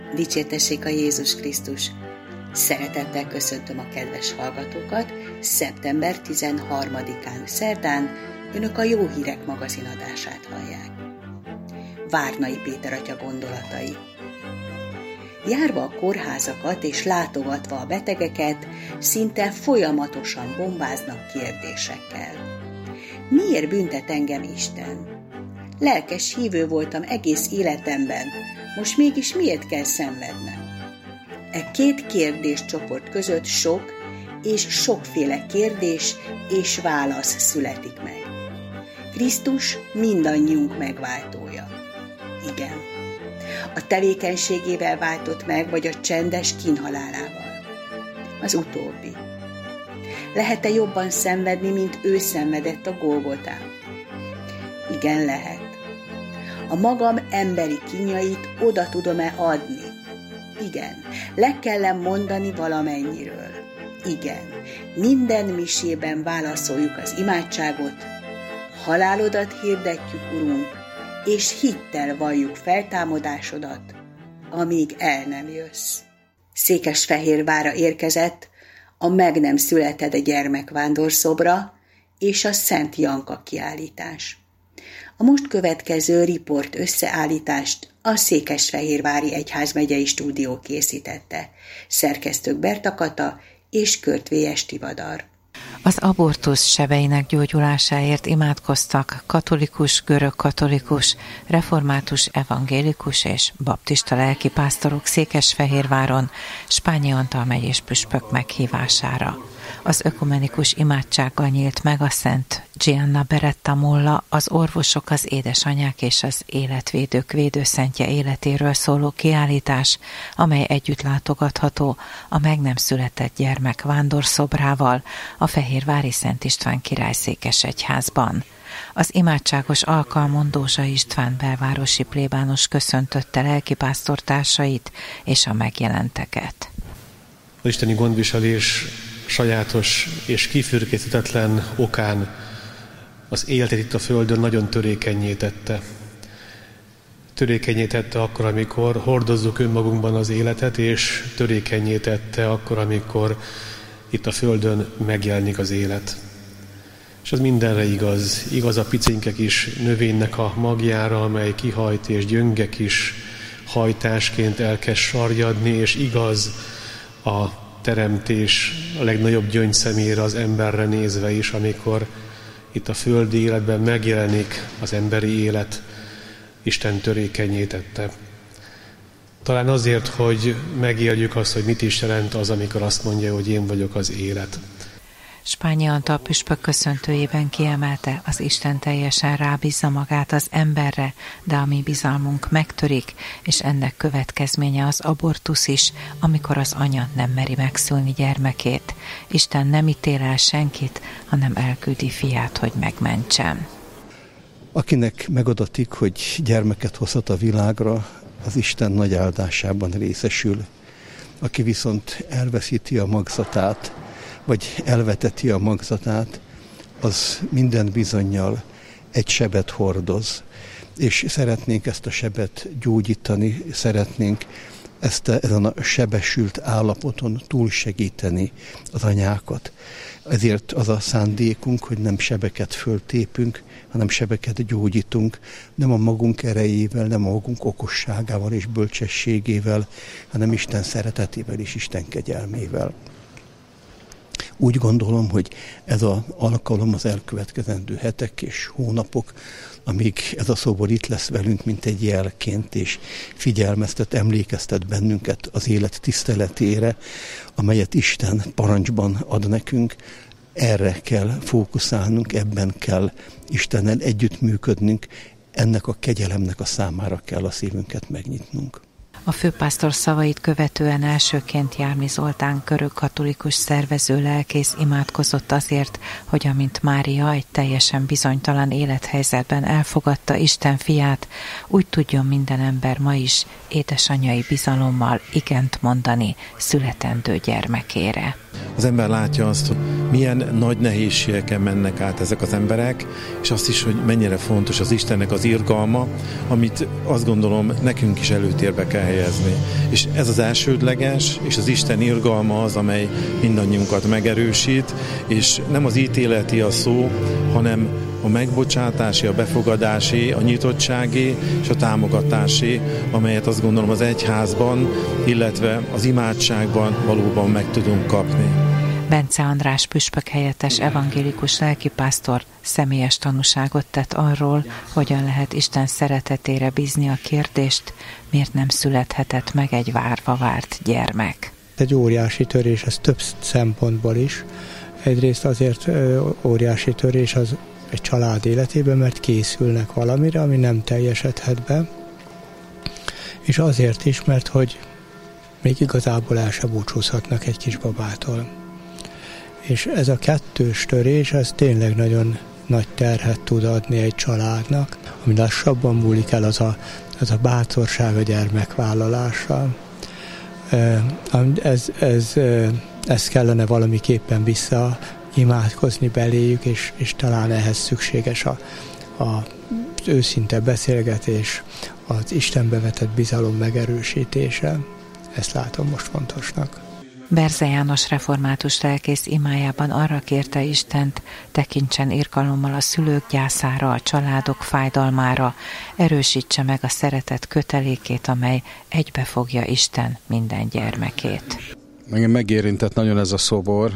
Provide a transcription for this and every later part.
Dicsértessék a Jézus Krisztus! Szeretettel köszöntöm a kedves hallgatókat. Szeptember 13-án szerdán Önök a Jó Hírek magazinadását hallják. Várnai Péter atya gondolatai. Járva a kórházakat és látogatva a betegeket, szinte folyamatosan bombáznak kérdésekkel. Miért büntet engem Isten? Lelkes hívő voltam egész életemben, most mégis miért kell szenvednem? E két kérdéscsoport között sok és sokféle kérdés és válasz születik meg. Krisztus mindannyiunk megváltója. Igen. A tevékenységével váltott meg, vagy a csendes kínhalálával? Az utóbbi. Lehet-e jobban szenvedni, mint ő szenvedett a Golgotán? Igen, lehet. A magam emberi kínjait oda tudom-e adni? Igen. Le kell mondani valamennyiről? Igen. Minden misében válaszoljuk az imádságot, halálodat hirdetjük, Urunk, és hittel valljuk feltámadásodat, amíg el nem jössz. Székesfehérvárra érkezett a Meg nem született gyermekvándorszobra és a Szent Janka kiállítás. A most következő riport összeállítást a Székesfehérvári Egyházmegyei Stúdió készítette. Szerkesztők Berta Kata és Körtvélyes Tivadar. Az abortusz sebeinek gyógyulásáért imádkoztak katolikus, görögkatolikus, református, evangélikus és baptista lelkipásztorok Székesfehérváron Spányi Antal megyés püspök meghívására. Az ökumenikus imádsággal nyílt meg a Szent Gianna Beretta Molla, az orvosok, az édesanyák és az életvédők védőszentje életéről szóló kiállítás, amely együtt látogatható a Meg nem született gyermek vándorszobrával a Fehérvári Szent István Király székesegyházban. Az imádságos alkalmon Dózsa István belvárosi plébános köszöntötte lelkipásztortársait és a megjelenteket. Az isteni gondviselés sajátos és kifürkészhetetlen okán az életet itt a Földön nagyon törékennyé tette. Törékennyé tette akkor, amikor hordozzuk önmagunkban az életet, és törékennyé tette akkor, amikor itt a Földön megjelenik az élet. És az mindenre igaz. Igaz a picinke kis növénynek a magjára, amely kihajt, és gyönge kis hajtásként elkezd sarjadni, és igaz a teremtés a legnagyobb gyöngyszemér az emberre nézve is, amikor itt a földi életben megjelenik az emberi élet, Isten törékennyé tette. Talán azért, hogy megéljük azt, hogy mit is jelent az, amikor azt mondja, hogy én vagyok az élet. Spányi Antal püspök köszöntőjében kiemelte, az Isten teljesen rábízza magát az emberre, de a mi bizalmunk megtörik, és ennek következménye az abortusz is, amikor az anya nem meri megszülni gyermekét. Isten nem ítél el senkit, hanem elküldi fiát, hogy megmentsen. Akinek megadatik, hogy gyermeket hozhat a világra, az Isten nagy áldásában részesül. Aki viszont elveszíti a magzatát, vagy elveteti a magzatát, az minden bizonnyal egy sebet hordoz. És szeretnénk ezt a sebet gyógyítani, szeretnénk ezen a sebesült állapoton túlsegíteni az anyákat. Ezért az a szándékunk, hogy nem sebeket föltépünk, hanem sebeket gyógyítunk, nem a magunk erejével, nem a magunk okosságával és bölcsességével, hanem Isten szeretetével és Isten kegyelmével. Úgy gondolom, hogy ez az alkalom az elkövetkezendő hetek és hónapok, amíg ez a szobor itt lesz velünk, mint egy jelként, és figyelmeztet, emlékeztet bennünket az élet tiszteletére, amelyet Isten parancsban ad nekünk. Erre kell fókuszálnunk, ebben kell Istennel együttműködnünk, ennek a kegyelemnek a számára kell a szívünket megnyitnunk. A főpásztor szavait követően elsőként Jármi Zoltán görögkatolikus szervező lelkész imádkozott azért, hogy amint Mária egy teljesen bizonytalan élethelyzetben elfogadta Isten fiát, úgy tudjon minden ember ma is édesanyai bizalommal igent mondani születendő gyermekére. Az ember látja azt, hogy milyen nagy nehézségeken mennek át ezek az emberek, és azt is, hogy mennyire fontos az Istennek az irgalma, amit azt gondolom nekünk is előtérbe kell helyezni kifejezni. És ez az elsődleges, és az Isten irgalma az, amely mindannyiunkat megerősít, és nem az ítéleti a szó, hanem a megbocsátási, a befogadási, a nyitottsági és a támogatási, amelyet azt gondolom az egyházban, illetve az imádságban valóban meg tudunk kapni. Bence András püspök helyettes evangélikus lelkipásztor személyes tanúságot tett arról, hogyan lehet Isten szeretetére bízni a kérdést, miért nem születhetett meg egy várva várt gyermek. Egy óriási törés, ez több szempontból is. Egyrészt azért óriási törés az egy család életében, mert készülnek valamire, ami nem teljesedhet be. És azért is, mert hogy még igazából el se búcsúzhatnak egy kisbabától. És ez a kettős törés, ez tényleg nagyon nagy terhet tud adni egy családnak, ami lassabban múlik el, az a bátorság a gyermekvállalással. Ez kellene valamiképpen visszaimádkozni beléjük, és talán ehhez szükséges az őszinte beszélgetés, az Istenbe vetett bizalom megerősítése. Ezt látom most fontosnak. Berze János református lelkész imájában arra kérte Istent, tekintsen irgalommal a szülők gyászára, a családok fájdalmára, erősítse meg a szeretet kötelékét, amely egybefogja Isten minden gyermekét. Engem megérintett nagyon ez a szobor.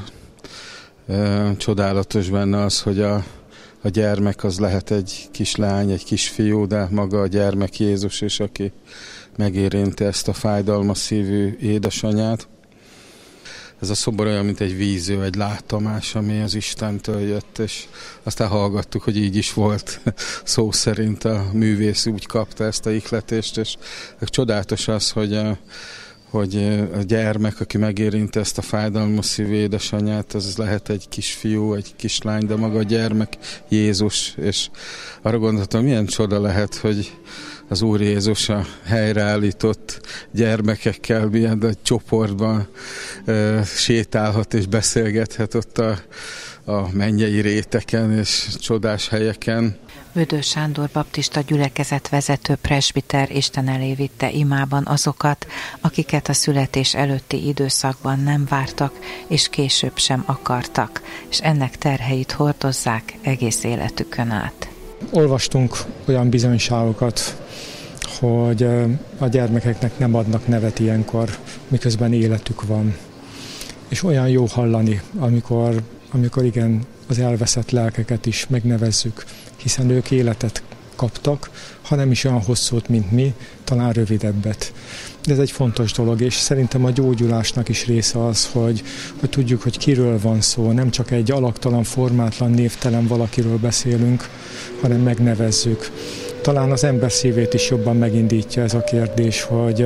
Csodálatos benne az, hogy a gyermek az lehet egy kislány, egy kisfiú, de maga a gyermek Jézus is, aki megérinti ezt a fájdalmas szívű édesanyát. Ez a szobor olyan, mint egy vízió, egy látomás, ami az Istentől jött, és aztán hallgattuk, hogy így is volt. Szó szerint a művész úgy kapta ezt a ihletést, és csodálatos az, hogy a gyermek, aki megérinti ezt a fájdalmas szívű édesanyját, az lehet egy kisfiú, egy kislány, de maga a gyermek Jézus, és arra gondoltam, milyen csoda lehet, hogy az Úr Jézus a helyreállított gyermekekkel milyen egy csoportban sétálhat és beszélgethet ott a mennyei réteken és csodás helyeken. Vödör Sándor baptista gyülekezet vezető presbiter Isten elé vitte imában azokat, akiket a születés előtti időszakban nem vártak, és később sem akartak, és ennek terheit hordozzák egész életükön át. Olvastunk olyan bizonyságokat, hogy a gyermekeknek nem adnak nevet ilyenkor, miközben életük van. És olyan jó hallani, amikor igen, az elveszett lelkeket is megnevezzük, hiszen ők életet kaptak, ha nem is olyan hosszút, mint mi, talán rövidebbet. De ez egy fontos dolog, és szerintem a gyógyulásnak is része az, hogy tudjuk, hogy kiről van szó, nem csak egy alaktalan, formátlan, névtelen valakiről beszélünk, hanem megnevezzük. Talán az ember szívét is jobban megindítja ez a kérdés,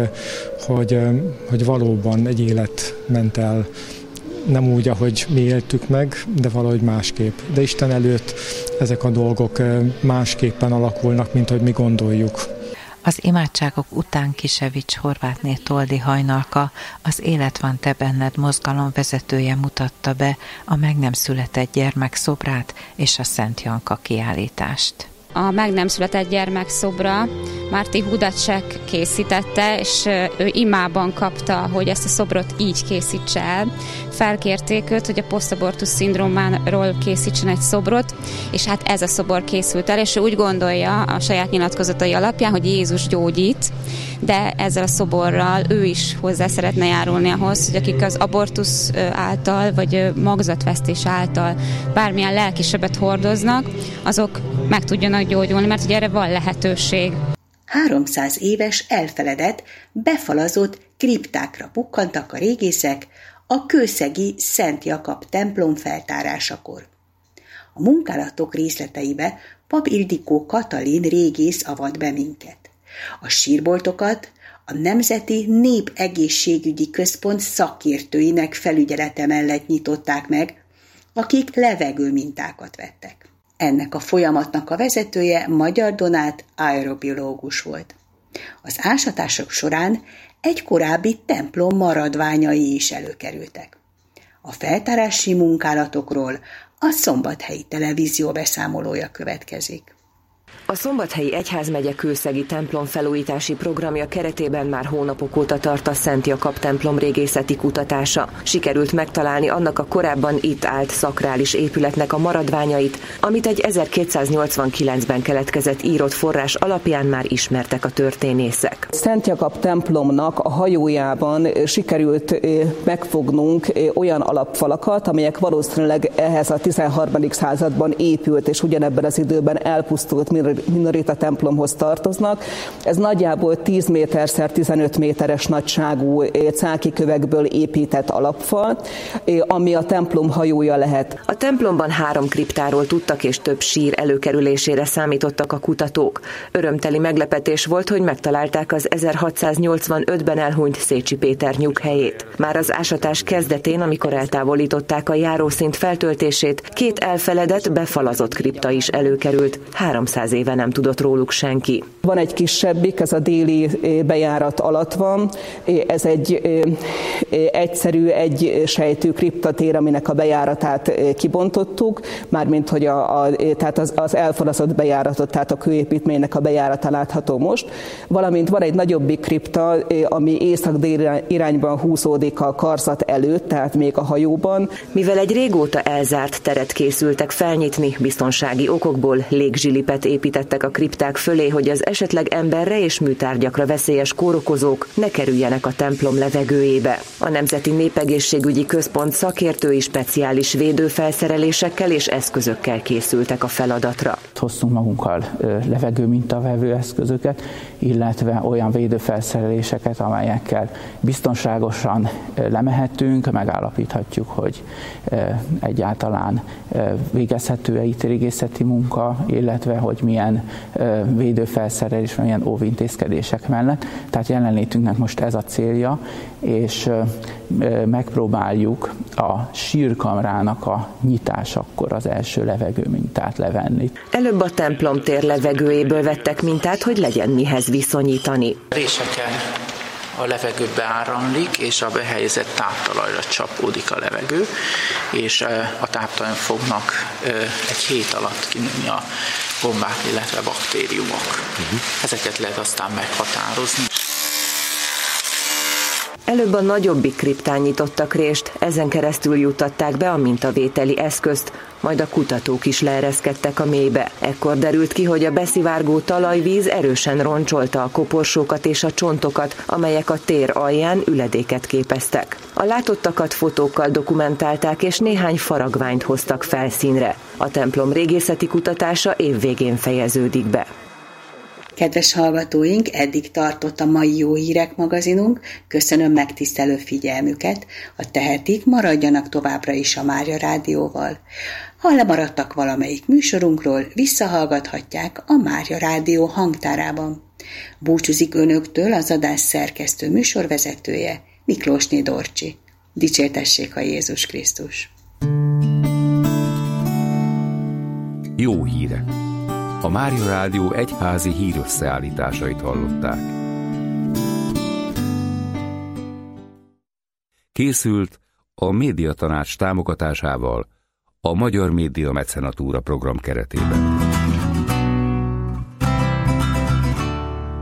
hogy valóban egy élet ment el, nem úgy, ahogy mi éltük meg, de valahogy másképp. De Isten előtt ezek a dolgok másképpen alakulnak, mint hogy mi gondoljuk. Az imádságok után Kisevics Horvátné Toldi Hajnalka, az Élet van te benned mozgalom vezetője mutatta be a meg nem született gyermek szobrát és a Szent Janka kiállítást. A meg nem született gyermek szobra Márti Hudacek készítette, és ő imában kapta, hogy ezt a szobrot így készítse el. Felkérték őt, hogy a posztabortusz szindrómáról készítsen egy szobrot, és hát ez a szobor készült el, és ő úgy gondolja a saját nyilatkozatai alapján, hogy Jézus gyógyít, de ezzel a szoborral ő is hozzá szeretne járulni ahhoz, hogy akik az abortusz által, vagy magzatvesztés által bármilyen lelkisebet hordoznak, azok meg tudjanak gyógyulni, mert ugye erre van lehetőség. 300 éves elfeledett, befalazott kriptákra bukkantak a régészek a kőszegi Szent Jakab templom feltárásakor. A munkálatok részleteibe Pap Ildikó Katalin régész avat be minket. A sírboltokat a Nemzeti Népegészségügyi Központ szakértőinek felügyelete mellett nyitották meg, akik levegőmintákat vettek. Ennek a folyamatnak a vezetője Magyar Donát aerobiológus volt. Az ásatások során egy korábbi templom maradványai is előkerültek. A feltárási munkálatokról a Szombathelyi Televízió beszámolója következik. A Szombathelyi Egyházmegye Kőszegi templom felújítási programja keretében már hónapok óta tart a Szent Jakab templom régészeti kutatása. Sikerült megtalálni annak a korábban itt állt szakrális épületnek a maradványait, amit egy 1289-ben keletkezett írott forrás alapján már ismertek a történészek. Szent Jakab templomnak a hajójában sikerült megfognunk olyan alapfalakat, amelyek valószínűleg ehhez a 13. században épült és ugyanebben az időben elpusztult minorita templomhoz tartoznak. Ez nagyjából 10 méterszer 15 méteres nagyságú cáki kövekből épített alapfal, ami a templom hajója lehet. A templomban 3 kriptáról tudtak, és több sír előkerülésére számítottak a kutatók. Örömteli meglepetés volt, hogy megtalálták az 1685-ben elhunyt Szécsi Péter nyughelyét. Már az ásatás kezdetén, amikor eltávolították a járószint feltöltését, 2 elfeledett, befalazott kripta is előkerült. 300 éve nem tudott róluk senki. Van egy kisebbik, ez a déli bejárat alatt van. Ez egy egyszerű, egy sejtű kriptatér, aminek a bejáratát kibontottuk, mármint hogy tehát az elfalazott bejáratot, tehát a kőépítménynek a bejárata látható most. Valamint van egy nagyobbik kripta, ami észak-dél irányban húzódik a karzat előtt, tehát még a hajóban. Mivel egy régóta elzárt teret készültek felnyitni, biztonsági okokból légzsilipet építettek a kripták fölé, hogy az esetleg emberre és műtárgyakra veszélyes kórokozók ne kerüljenek a templom levegőjébe. A Nemzeti Népegészségügyi Központ szakértői speciális védőfelszerelésekkel és eszközökkel készültek a feladatra. Hoztunk magunkkal levegőmintavevő eszközöket, illetve olyan védőfelszereléseket, amelyekkel biztonságosan lemehetünk, megállapíthatjuk, hogy egyáltalán végezhető-e itt régészeti munka, illetve hogy milyen védőfelszerelés, milyen óvintézkedések mellett. Tehát jelenlétünknek most ez a célja, és megpróbáljuk a sírkamrának a nyitásakor az első levegőmintát levenni. Előbb a templomtér levegőjéből vettek mintát, hogy legyen mihez viszonyítani. Réseken a levegő beáramlik, és a behelyezett táptalajra csapódik a levegő, és a táptalajon fognak egy hét alatt kinőni a gombák, illetve baktériumok. Ezeket lehet aztán meghatározni. Előbb a nagyobbik kriptán nyitottak rést, ezen keresztül juttatták be a mintavételi eszközt, majd a kutatók is leereszkedtek a mélybe. Ekkor derült ki, hogy a beszivárgó talajvíz erősen roncsolta a koporsókat és a csontokat, amelyek a tér alján üledéket képeztek. A látottakat fotókkal dokumentálták, és néhány faragványt hoztak felszínre. A templom régészeti kutatása évvégén fejeződik be. Kedves hallgatóink, eddig tartott a mai Jó Hírek magazinunk. Köszönöm megtisztelő figyelmüket. Ha tehetik, maradjanak továbbra is a Mária Rádióval. Ha lemaradtak valamelyik műsorunkról, visszahallgathatják a Mária Rádió hangtárában. Búcsúzik önöktől az adás szerkesztő műsorvezetője, Miklósné Dorcsi. Dicsértessék a Jézus Krisztus! Jó hírek! A Mária Rádió egyházi hírösszeállításait hallották. Készült a Médiatanács támogatásával a Magyar Média Mecenatúra program keretében.